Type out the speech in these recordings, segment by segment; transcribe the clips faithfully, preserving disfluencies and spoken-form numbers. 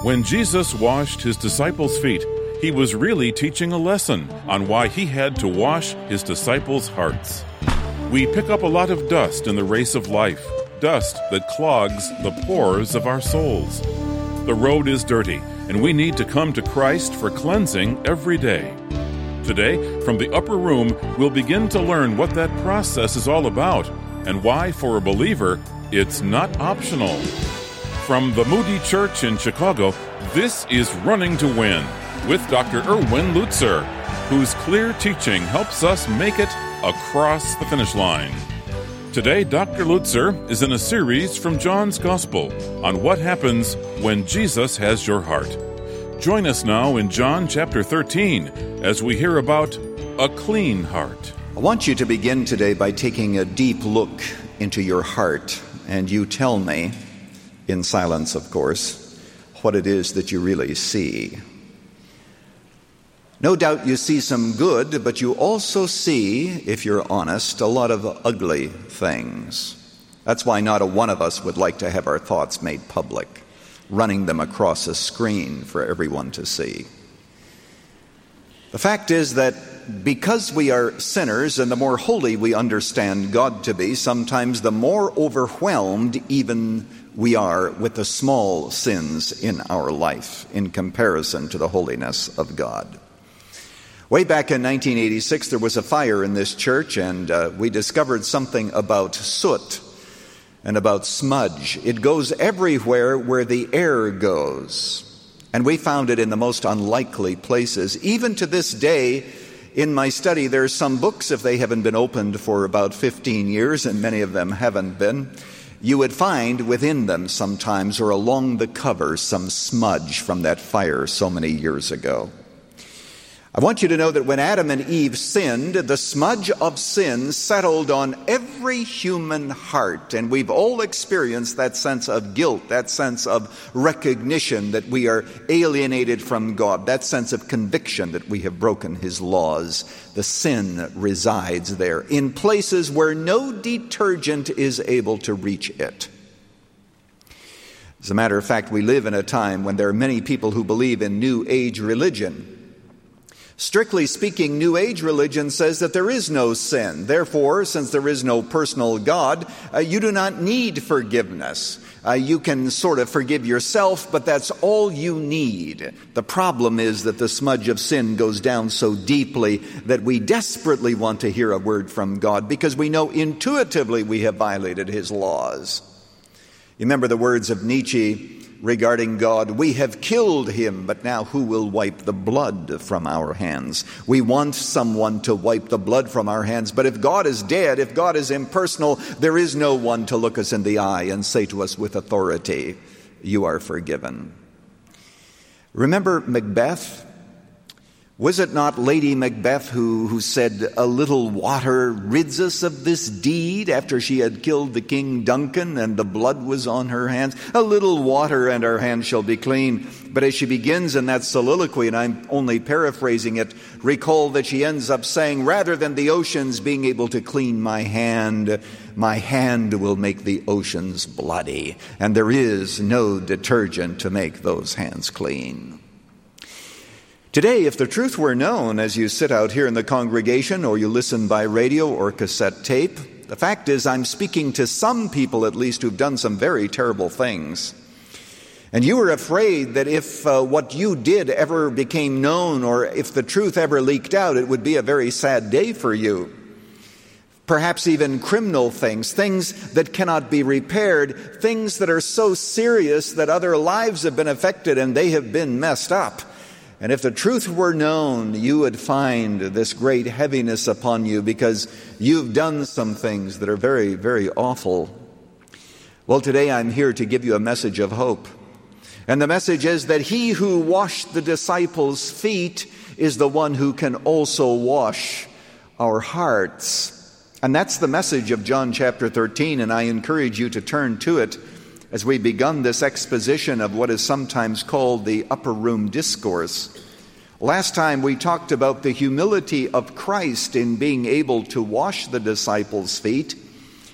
When Jesus washed his disciples' feet, he was really teaching a lesson on why he had to wash his disciples' hearts. We pick up a lot of dust in the race of life, dust that clogs the pores of our souls. The road is dirty, and we need to come to Christ for cleansing every day. Today, from the upper room, we'll begin to learn what that process is all about and why, for a believer, it's not optional. From the Moody Church in Chicago, this is Running to Win with Doctor Erwin Lutzer, whose clear teaching helps us make it across the finish line. Today, Doctor Lutzer is in a series from John's Gospel on what happens when Jesus has your heart. Join us now in John chapter thirteen as we hear about a clean heart. I want you to begin today by taking a deep look into your heart, and you tell me, in silence of course, what it is that you really see. No doubt you see some good, but you also see, if you're honest, a lot of ugly things. That's why not a one of us would like to have our thoughts made public, running them across a screen for everyone to see. The fact is that because we are sinners, and the more holy we understand God to be, sometimes the more overwhelmed even we are with the small sins in our life in comparison to the holiness of God. Way back in nineteen eighty-six, there was a fire in this church, and uh, we discovered something about soot and about smudge. It goes everywhere where the air goes, and we found it in the most unlikely places. Even to this day, in my study, there are some books, if they haven't been opened for about fifteen years, and many of them haven't been, you would find within them sometimes, or along the cover, some smudge from that fire so many years ago. I want you to know that when Adam and Eve sinned, the smudge of sin settled on every human heart, and we've all experienced that sense of guilt, that sense of recognition that we are alienated from God, that sense of conviction that we have broken His laws. The sin resides there in places where no detergent is able to reach it. As a matter of fact, we live in a time when there are many people who believe in New Age religion. Strictly speaking, New Age religion says that there is no sin. Therefore, since there is no personal God, uh, you do not need forgiveness. Uh, you can sort of forgive yourself, but that's all you need. The problem is that the smudge of sin goes down so deeply that we desperately want to hear a word from God because we know intuitively we have violated His laws. You remember the words of Nietzsche regarding God: we have killed Him, but now who will wipe the blood from our hands? We want someone to wipe the blood from our hands, but if God is dead, if God is impersonal, there is no one to look us in the eye and say to us with authority, you are forgiven. Remember Macbeth? Was it not Lady Macbeth who, who said, a little water rids us of this deed, after she had killed the King Duncan and the blood was on her hands? A little water and our hands shall be clean. But as she begins in that soliloquy, and I'm only paraphrasing it, recall that she ends up saying, rather than the oceans being able to clean my hand, my hand will make the oceans bloody. And there is no detergent to make those hands clean. Today, if the truth were known as you sit out here in the congregation or you listen by radio or cassette tape, the fact is I'm speaking to some people at least who've done some very terrible things. And you were afraid that if uh, what you did ever became known, or if the truth ever leaked out, it would be a very sad day for you. Perhaps even criminal things, things that cannot be repaired, things that are so serious that other lives have been affected and they have been messed up. And if the truth were known, you would find this great heaviness upon you because you've done some things that are very, very awful. Well, today I'm here to give you a message of hope. And the message is that He who washed the disciples' feet is the one who can also wash our hearts. And that's the message of John chapter thirteen, and I encourage you to turn to it as we begun this exposition of what is sometimes called the upper room discourse. Last time we talked about the humility of Christ in being able to wash the disciples' feet,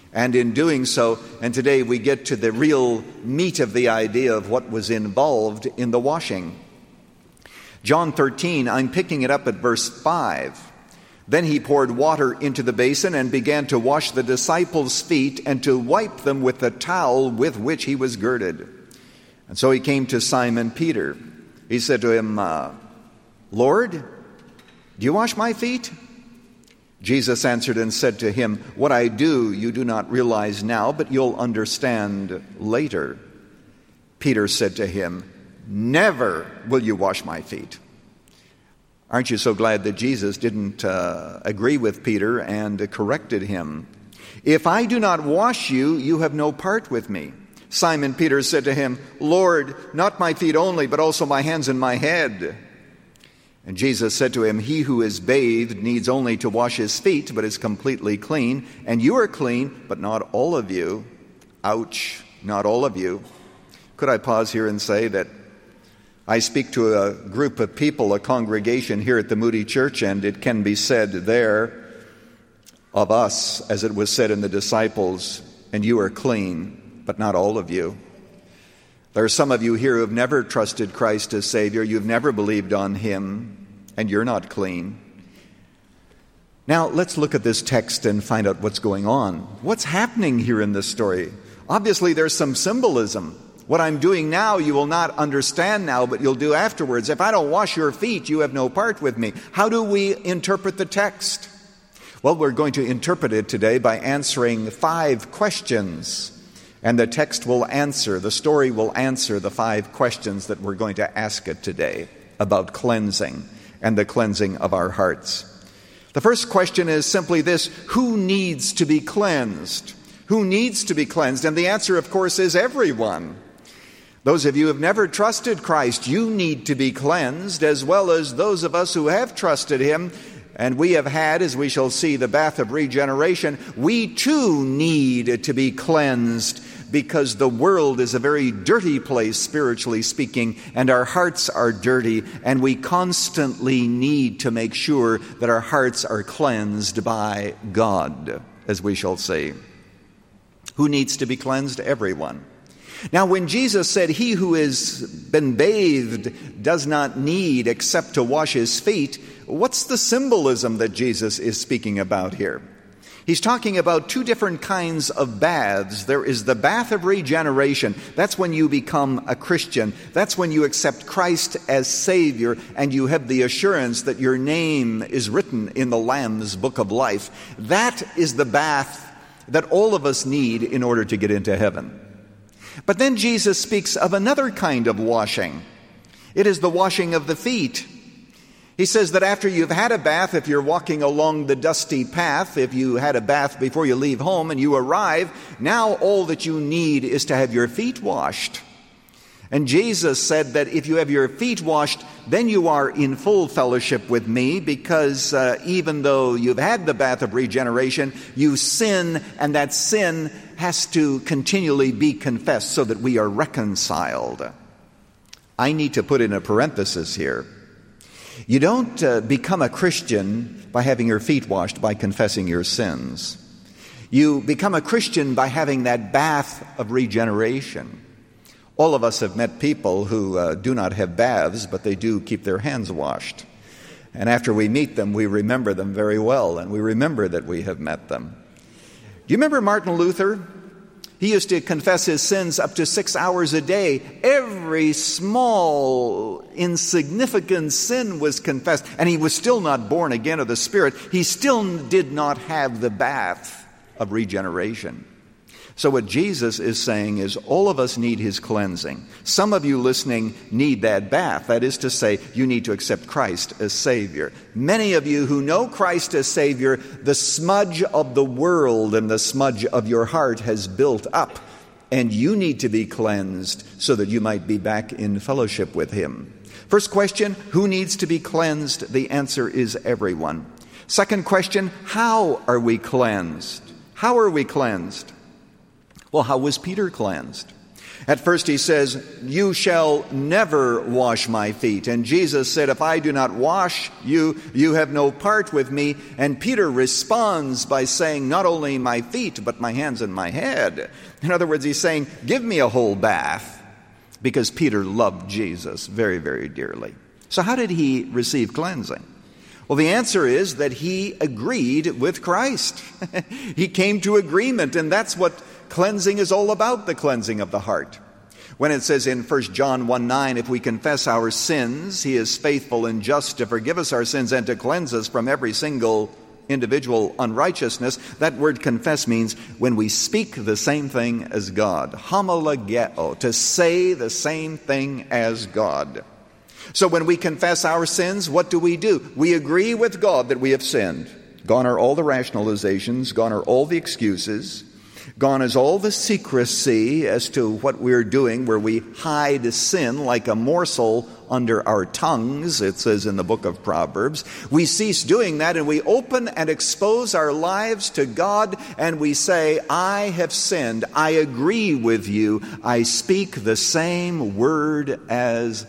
And in doing so, and today we get to the real meat of the idea of what was involved in the washing. John thirteen, I'm picking it up at verse five. Then he poured water into the basin and began to wash the disciples' feet and to wipe them with the towel with which he was girded. And so he came to Simon Peter. He said to him, uh, Lord, do you wash my feet? Jesus answered and said to him, what I do you do not realize now, but you'll understand later. Peter said to him, never will you wash my feet. Aren't you so glad that Jesus didn't uh, agree with Peter and uh, corrected him? If I do not wash you, you have no part with me. Simon Peter said to him, Lord, not my feet only, but also my hands and my head. And Jesus said to him, he who is bathed needs only to wash his feet, but is completely clean. And you are clean, but not all of you. Ouch, not all of you. Could I pause here and say that I speak to a group of people, a congregation here at the Moody Church, and it can be said there of us, as it was said in the disciples, and you are clean, but not all of you. There are some of you here who have never trusted Christ as Savior. You've never believed on Him, and you're not clean. Now, let's look at this text and find out what's going on. What's happening here in this story? Obviously, there's some symbolism. What I'm doing now, you will not understand now, but you'll do afterwards. If I don't wash your feet, you have no part with me. How do we interpret the text? Well, we're going to interpret it today by answering five questions. And the text will answer, the story will answer the five questions that we're going to ask it today about cleansing and the cleansing of our hearts. The first question is simply this: who needs to be cleansed? Who needs to be cleansed? And the answer, of course, is everyone. Those of you who have never trusted Christ, you need to be cleansed, as well as those of us who have trusted Him, and we have had, as we shall see, the bath of regeneration. We too need to be cleansed, because the world is a very dirty place, spiritually speaking, and our hearts are dirty, and we constantly need to make sure that our hearts are cleansed by God, as we shall see. Who needs to be cleansed? Everyone. Now, when Jesus said, he who has been bathed does not need except to wash his feet, what's the symbolism that Jesus is speaking about here? He's talking about two different kinds of baths. There is the bath of regeneration. That's when you become a Christian. That's when you accept Christ as Savior, and you have the assurance that your name is written in the Lamb's book of life. That is the bath that all of us need in order to get into heaven. But then Jesus speaks of another kind of washing. It is the washing of the feet. He says that after you've had a bath, if you're walking along the dusty path, if you had a bath before you leave home and you arrive, now all that you need is to have your feet washed. And Jesus said that if you have your feet washed, then you are in full fellowship with me, because uh, even though you've had the bath of regeneration, you sin, and that sin has to continually be confessed so that we are reconciled. I need to put in a parenthesis here. You don't uh, become a Christian by having your feet washed, by confessing your sins. You become a Christian by having that bath of regeneration. All of us have met people who uh, do not have baths, but they do keep their hands washed. And after we meet them, we remember them very well, and we remember that we have met them. Do you remember Martin Luther? He used to confess his sins up to six hours a day. Every small, insignificant sin was confessed, and he was still not born again of the Spirit. He still did not have the bath of regeneration. So what Jesus is saying is all of us need His cleansing. Some of you listening need that bath. That is to say, you need to accept Christ as Savior. Many of you who know Christ as Savior, the smudge of the world and the smudge of your heart has built up, and you need to be cleansed so that you might be back in fellowship with Him. First question, who needs to be cleansed? The answer is everyone. Second question, how are we cleansed? How are we cleansed? Well, how was Peter cleansed? At first he says, you shall never wash my feet. And Jesus said, if I do not wash you, you have no part with me. And Peter responds by saying, not only my feet, but my hands and my head. In other words, he's saying, give me a whole bath, because Peter loved Jesus very, very dearly. So how did he receive cleansing? Well, the answer is that he agreed with Christ. He came to agreement, and that's what cleansing is all about, the cleansing of the heart. When it says in First John one nine, if we confess our sins, he is faithful and just to forgive us our sins and to cleanse us from every single individual unrighteousness. That word confess means when we speak the same thing as God. Homologeo, to say the same thing as God. So when we confess our sins, what do we do? We agree with God that we have sinned. Gone are all the rationalizations, gone are all the excuses. Gone is all the secrecy as to what we're doing, where we hide sin like a morsel under our tongues, it says in the book of Proverbs. We cease doing that, and we open and expose our lives to God, and we say, I have sinned. I agree with you. I speak the same word as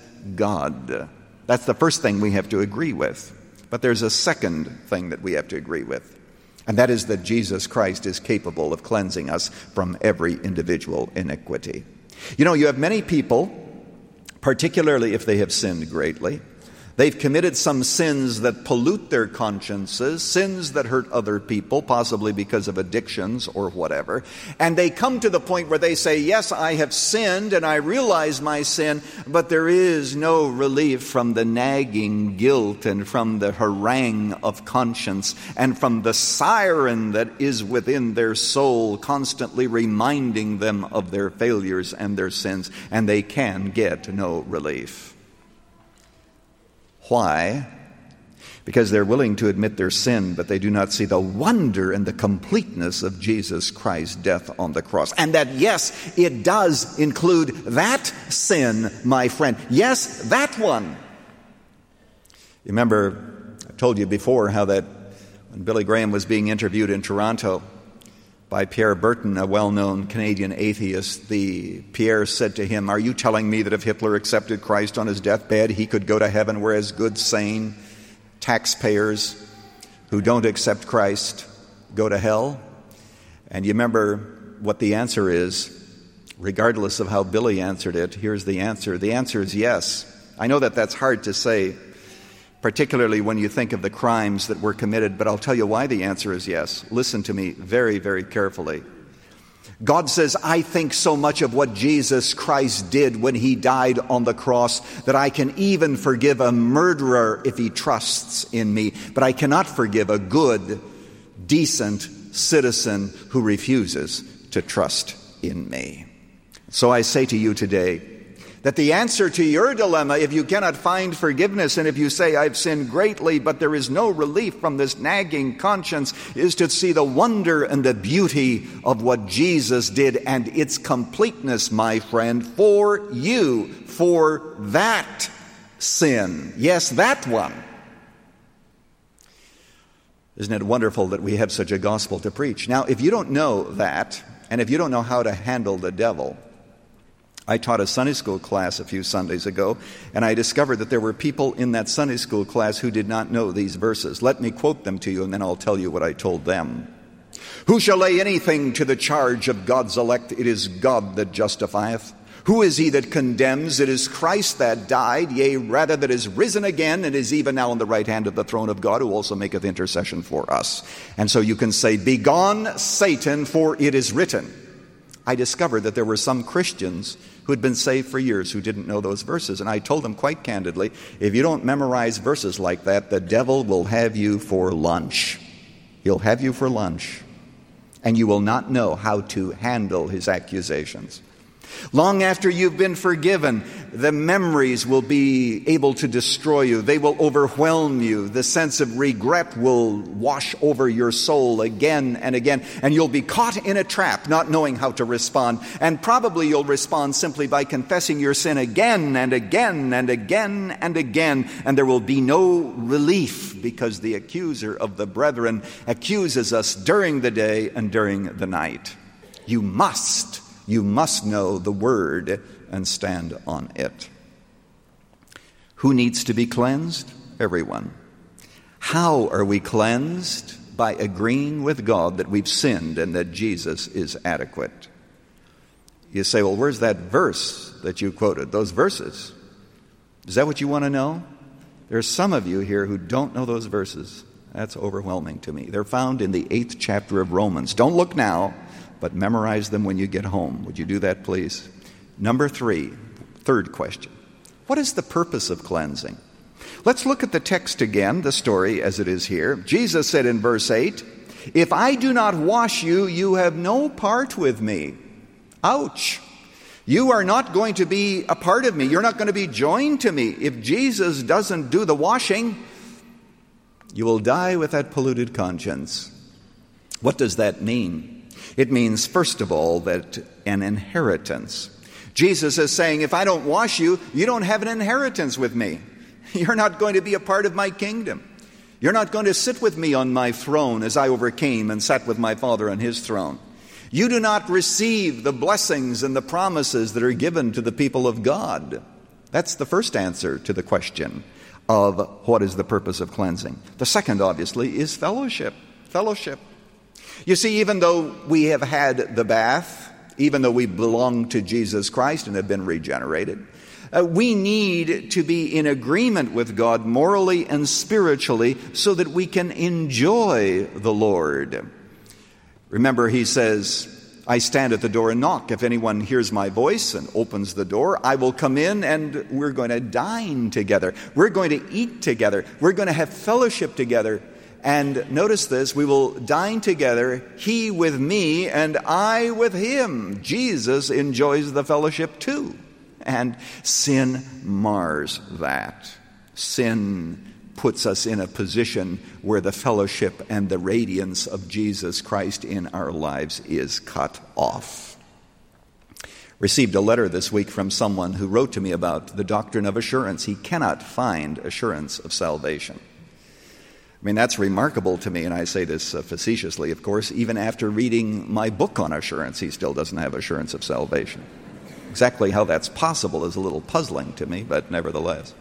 God. That's the first thing we have to agree with. But there's a second thing that we have to agree with. And that is that Jesus Christ is capable of cleansing us from every individual iniquity. You know, you have many people, particularly if they have sinned greatly, they've committed some sins that pollute their consciences, sins that hurt other people, possibly because of addictions or whatever. And they come to the point where they say, yes, I have sinned and I realize my sin, but there is no relief from the nagging guilt and from the harangue of conscience and from the siren that is within their soul, constantly reminding them of their failures and their sins, and they can get no relief. Why? Because they're willing to admit their sin, but they do not see the wonder and the completeness of Jesus Christ's death on the cross. And that, yes, it does include that sin, my friend. Yes, that one. You remember, I told you before how that when Billy Graham was being interviewed in Toronto by Pierre Berton, a well-known Canadian atheist, the Pierre said to him, are you telling me that if Hitler accepted Christ on his deathbed, he could go to heaven, whereas good, sane taxpayers who don't accept Christ go to hell? And you remember what the answer is, regardless of how Billy answered it. Here's the answer. The answer is yes. I know that that's hard to say, particularly when you think of the crimes that were committed, but I'll tell you why the answer is yes. Listen to me very, very carefully. God says, I think so much of what Jesus Christ did when he died on the cross that I can even forgive a murderer if he trusts in me, but I cannot forgive a good, decent citizen who refuses to trust in me. So I say to you today, that the answer to your dilemma, if you cannot find forgiveness and if you say, I've sinned greatly, but there is no relief from this nagging conscience, is to see the wonder and the beauty of what Jesus did and its completeness, my friend, for you, for that sin. Yes, that one. Isn't it wonderful that we have such a gospel to preach? Now, if you don't know that, and if you don't know how to handle the devil, I taught a Sunday school class a few Sundays ago, and I discovered that there were people in that Sunday school class who did not know these verses. Let me quote them to you, and then I'll tell you what I told them. Who shall lay anything to the charge of God's elect? It is God that justifieth. Who is he that condemns? It is Christ that died, yea, rather that is risen again, and is even now on the right hand of the throne of God, who also maketh intercession for us. And so you can say, Begone, Satan, for it is written. I discovered that there were some Christians who had been saved for years who didn't know those verses. And I told them quite candidly, if you don't memorize verses like that, the devil will have you for lunch. He'll have you for lunch. And you will not know how to handle his accusations. Long after you've been forgiven, the memories will be able to destroy you. They will overwhelm you. The sense of regret will wash over your soul again and again. And you'll be caught in a trap, not knowing how to respond. And probably you'll respond simply by confessing your sin again and again and again and again. And there will be no relief because the accuser of the brethren accuses us during the day and during the night. You must You must know the Word and stand on it. Who needs to be cleansed? Everyone. How are we cleansed? By agreeing with God that we've sinned and that Jesus is adequate. You say, well, where's that verse that you quoted? Those verses. Is that what you want to know? There are some of you here who don't know those verses. That's overwhelming to me. They're found in the eighth chapter of Romans. Don't look now, but memorize them when you get home. Would you do that, please? Number three, third question. What is the purpose of cleansing? Let's look at the text again, the story as it is here. Jesus said in verse eight, "If I do not wash you, you have no part with me." Ouch! You are not going to be a part of me. You're not going to be joined to me. If Jesus doesn't do the washing, you will die with that polluted conscience. What does that mean? It means, first of all, that an inheritance. Jesus is saying, if I don't wash you, you don't have an inheritance with me. You're not going to be a part of my kingdom. You're not going to sit with me on my throne as I overcame and sat with my Father on his throne. You do not receive the blessings and the promises that are given to the people of God. That's the first answer to the question of what is the purpose of cleansing. The second, obviously, is fellowship. Fellowship. You see, even though we have had the bath, even though we belong to Jesus Christ and have been regenerated, Uh, we need to be in agreement with God morally and spiritually so that we can enjoy the Lord. Remember, he says, I stand at the door and knock. If anyone hears my voice and opens the door, I will come in and we're going to dine together. We're going to eat together. We're going to have fellowship together. And notice this, we will dine together, he with me and I with him. Jesus enjoys the fellowship too. And sin mars that. Sin puts us in a position where the fellowship and the radiance of Jesus Christ in our lives is cut off. Received a letter this week from someone who wrote to me about the doctrine of assurance. He cannot find assurance of salvation. I mean, that's remarkable to me, and I say this uh, facetiously, of course. Even after reading my book on assurance, he still doesn't have assurance of salvation. Exactly how that's possible is a little puzzling to me, but nevertheless.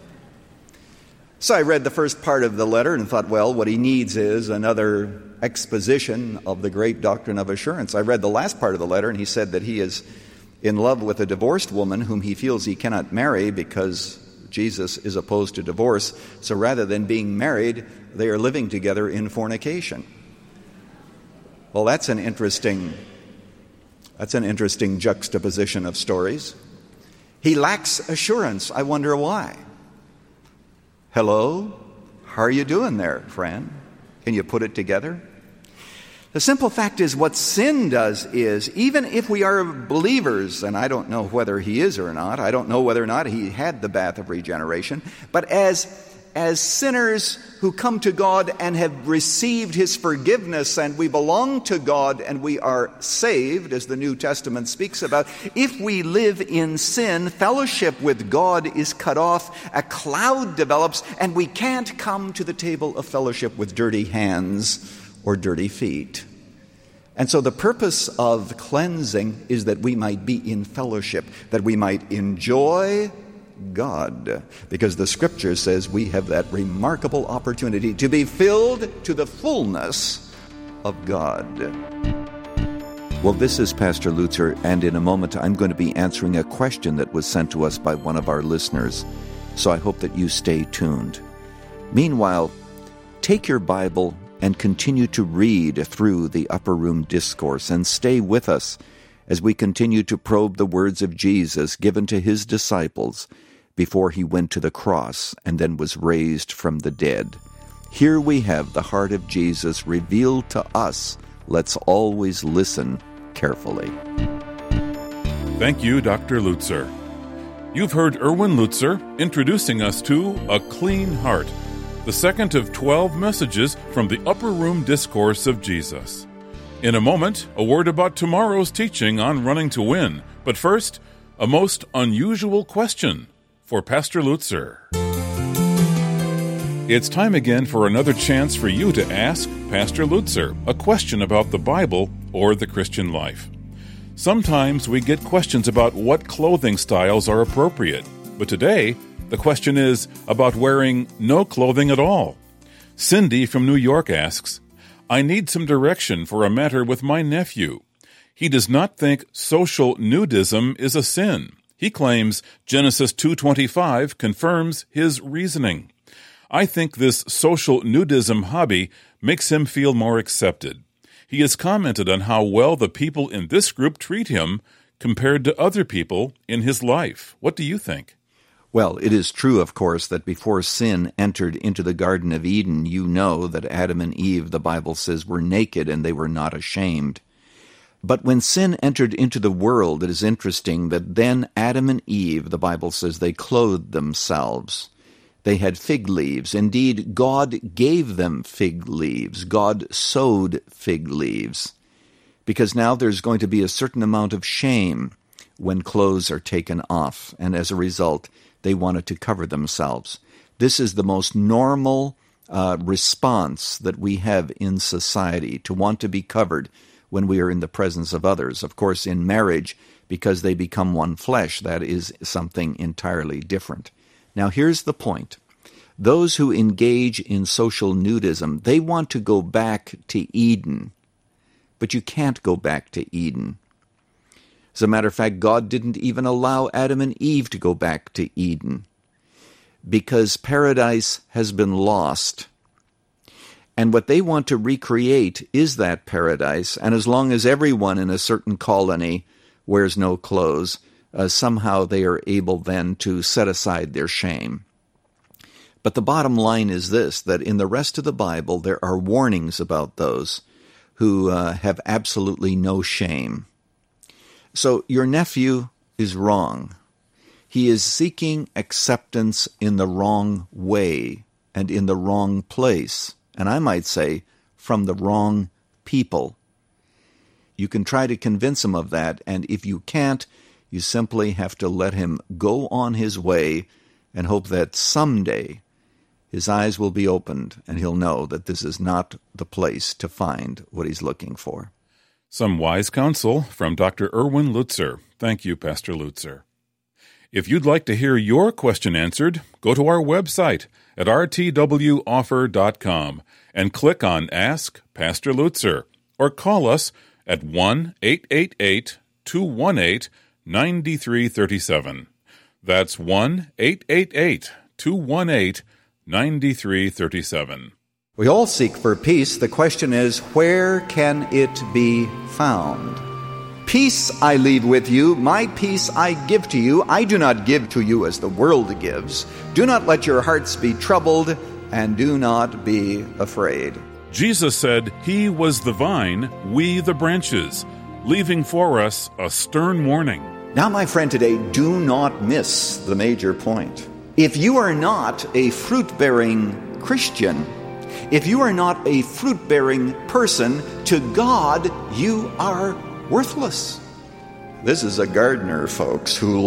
So I read the first part of the letter and thought, well, what he needs is another exposition of the great doctrine of assurance. I read the last part of the letter, and he said that he is in love with a divorced woman whom he feels he cannot marry because Jesus is opposed to divorce. So rather than being married, they are living together in fornication. Well, that's an interesting That's an interesting juxtaposition of stories. He lacks assurance. I wonder why. Hello? How are you doing there, friend? Can you put it together? The simple fact is what sin does is, even if we are believers, and I don't know whether he is or not, I don't know whether or not he had the bath of regeneration, but as As sinners who come to God and have received his forgiveness and we belong to God and we are saved, as the New Testament speaks about, if we live in sin, fellowship with God is cut off, a cloud develops, and we can't come to the table of fellowship with dirty hands or dirty feet. And so the purpose of cleansing is that we might be in fellowship, that we might enjoy God, because the Scripture says we have that remarkable opportunity to be filled to the fullness of God. Well, this is Pastor Lutzer, and in a moment I'm going to be answering a question that was sent to us by one of our listeners, so I hope that you stay tuned. Meanwhile, take your Bible and continue to read through the Upper Room Discourse, and stay with us as we continue to probe the words of Jesus given to his disciples before he went to the cross and then was raised from the dead. Here we have the heart of Jesus revealed to us. Let's always listen carefully. Thank you, Doctor Lutzer. You've heard Erwin Lutzer introducing us to A Clean Heart, the second of twelve messages from the Upper Room Discourse of Jesus. In a moment, a word about tomorrow's teaching on running to win. But first, a most unusual question for Pastor Lutzer. It's time again for another chance for you to ask Pastor Lutzer a question about the Bible or the Christian life. Sometimes we get questions about what clothing styles are appropriate, but today the question is about wearing no clothing at all. Cindy from New York asks, I need some direction for a matter with my nephew. He does not think social nudism is a sin. He claims Genesis two twenty-five confirms his reasoning. I think this social nudism hobby makes him feel more accepted. He has commented on how well the people in this group treat him compared to other people in his life. What do you think? Well, it is true, of course, that before sin entered into the Garden of Eden, you know that Adam and Eve, the Bible says, were naked and they were not ashamed. But when sin entered into the world, it is interesting that then Adam and Eve, the Bible says, they clothed themselves. They had fig leaves. Indeed, God gave them fig leaves. God sowed fig leaves. Because now there's going to be a certain amount of shame when clothes are taken off, and as a result, they wanted to cover themselves. This is the most normal uh, response that we have in society, to want to be covered when we are in the presence of others. Of course, in marriage, because they become one flesh, that is something entirely different. Now, here's the point. Those who engage in social nudism, they want to go back to Eden. But you can't go back to Eden. As a matter of fact, God didn't even allow Adam and Eve to go back to Eden, because paradise has been lost. And what they want to recreate is that paradise, and as long as everyone in a certain colony wears no clothes, uh, somehow they are able then to set aside their shame. But the bottom line is this, that in the rest of the Bible there are warnings about those who uh, have absolutely no shame. So your nephew is wrong. He is seeking acceptance in the wrong way and in the wrong place, and I might say from the wrong people. You can try to convince him of that, and if you can't, you simply have to let him go on his way and hope that someday his eyes will be opened and he'll know that this is not the place to find what he's looking for. Some wise counsel from Doctor Erwin Lutzer. Thank you, Pastor Lutzer. If you'd like to hear your question answered, go to our website at r t w offer dot com and click on Ask Pastor Lutzer, or call us at one eight eight eight, two one eight, nine three three seven. That's one eight eight eight, two one eight, nine three three seven. We all seek for peace. The question is, where can it be found? Peace I leave with you, my peace I give to you. I do not give to you as the world gives. Do not let your hearts be troubled, and do not be afraid. Jesus said he was the vine, we the branches, leaving for us a stern warning. Now, my friend, today, do not miss the major point. If you are not a fruit-bearing Christian, if you are not a fruit-bearing person, to God you are worthless. This is a gardener, folks, who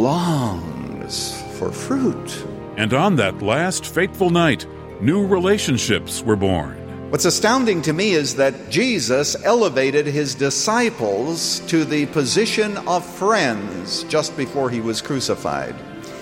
longs for fruit. And on that last fateful night, new relationships were born. What's astounding to me is that Jesus elevated his disciples to the position of friends just before he was crucified.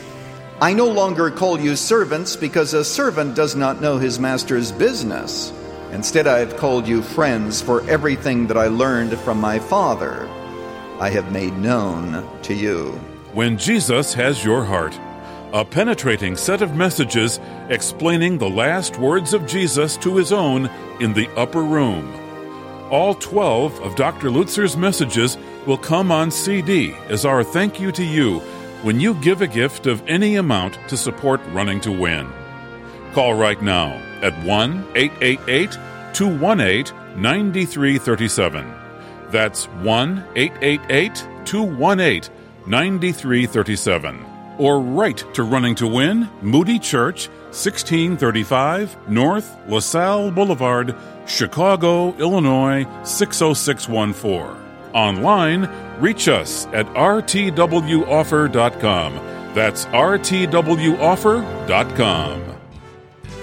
I no longer call you servants, because a servant does not know his master's business. Instead, I have called you friends, for everything that I learned from my Father I have made known to you. When Jesus has your heart, a penetrating set of messages explaining the last words of Jesus to his own in the upper room. All twelve of Doctor Lutzer's messages will come on C D as our thank you to you when you give a gift of any amount to support Running to Win. Call right now at one eight eight eight, two one eight, nine three three seven. That's one eight eight eight, two one eight, nine three three seven. Or write to Running to Win, Moody Church, sixteen thirty-five North LaSalle Boulevard, Chicago, Illinois, six oh six one four. Online, reach us at r t w offer dot com. That's r t w offer dot com.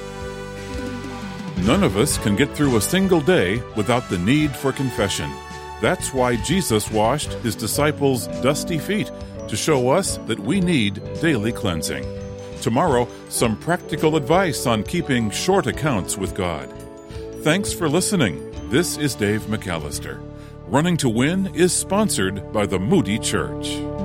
None of us can get through a single day without the need for confession. That's why Jesus washed his disciples' dusty feet, to show us that we need daily cleansing. Tomorrow, some practical advice on keeping short accounts with God. Thanks for listening. This is Dave McAllister. Running to Win is sponsored by the Moody Church.